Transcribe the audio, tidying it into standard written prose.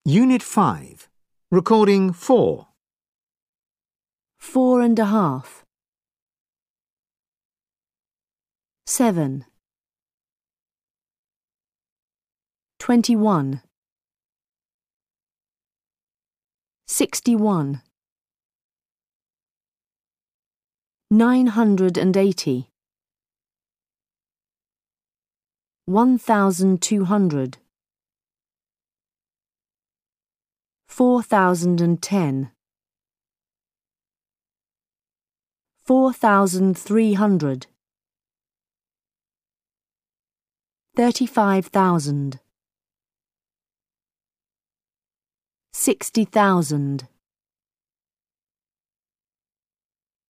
Unit 5. Recording 4. 4.5. 7. 21. 61. 980. 1,200. 4,010. 4,300. 35,000. 60,000.